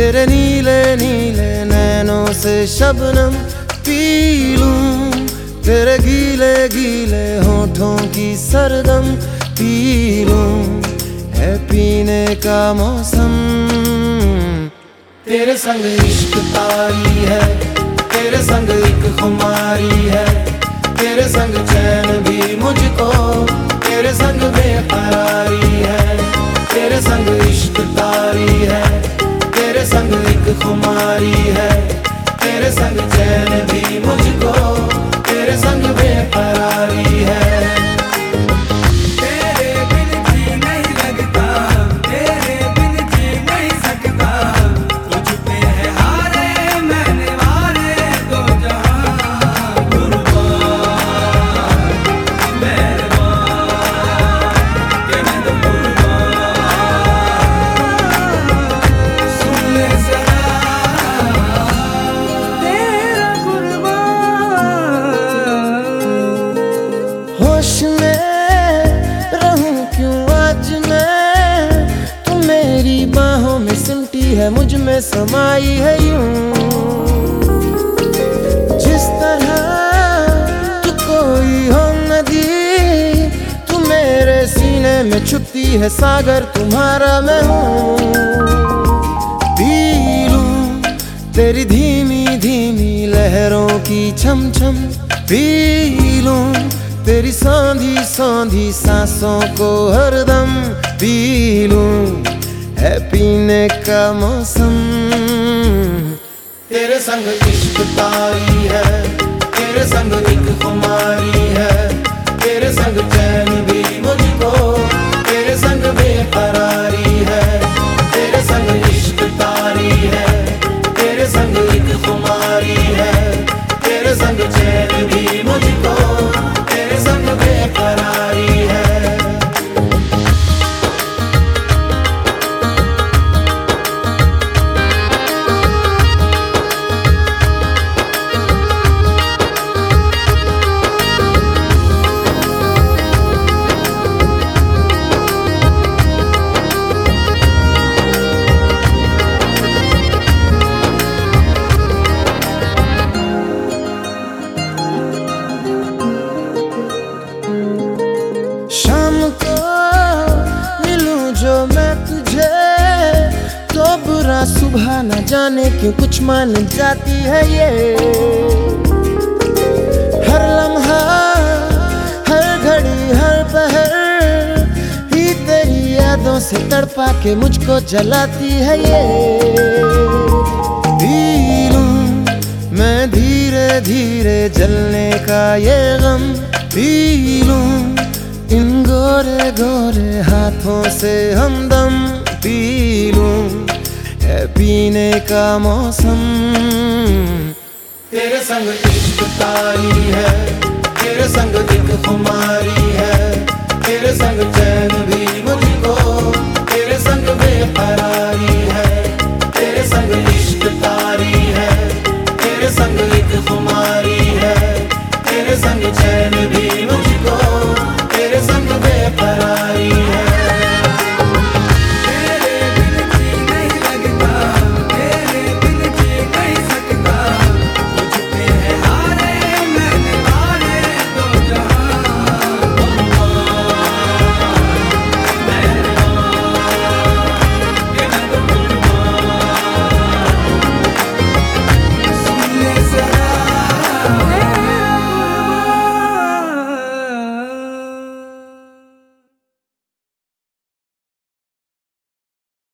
तेरे नीले नीले नैनों से शबनम पी लूं, तेरे गीले गीले होठों की सरदम पी लूं, है पीने का मौसम। तेरे संग इश्क तारी है, तेरे संग एक खुमारी है, तेरे संग चैन भी मुझको, तेरे संग बेकरारी है। तेरे संग इश्क तारी है, तेरे संग एक खुमारी है, तेरे संग चैन भी मुझको, तेरे संग बेकरारी है। होश में रहूं क्यों आज मैं, तू मेरी बाहों में सिमटी है, मुझ में समाई है यूं। जिस तरह तू कोई हो नदी, तू मेरे सीने में छुपती है सागर, तुम्हारा मैं हूँ। पी लूं तेरी धीमी धीमी लहरों की छम छम, पी लूं तेरी सांधी सांधी सांसों को हरदम, पी लूं है पीने का मौसम। तेरे संग इश्क तारी है, तेरे संग एक खुमारी है, तेरे संग चैन भी मुझको, तेरे संग बेकरारी है। तेरे संग इश्क तारी है, तेरे संग एक खुमारी है, तेरे संग चैन भी मुझको, तेरे संग बेकरारी है। शाम को मिलूं जो मैं तुझे, तो बुरा सुबह न जाने क्यों कुछ मान जाती है ये। हर लम्हा हर घड़ी हर पहर ही तेरी यादों से तड़पा के मुझको जलाती है ये। पी लूं मैं धीरे धीरे जलने का ये गम, पी लूं इन गोरे गोरे हाथों से हमदम, पी लूं है पीने का मौसम। तेरे संग इश्क तारी है, तेरे संग एक खुमारी है, तेरे संग चैन भी मुझको, तेरे संग बेकरारी है। तेरे संग इश्क तारी है, तेरे संग एक खुमारी है, तेरे संग चैन भी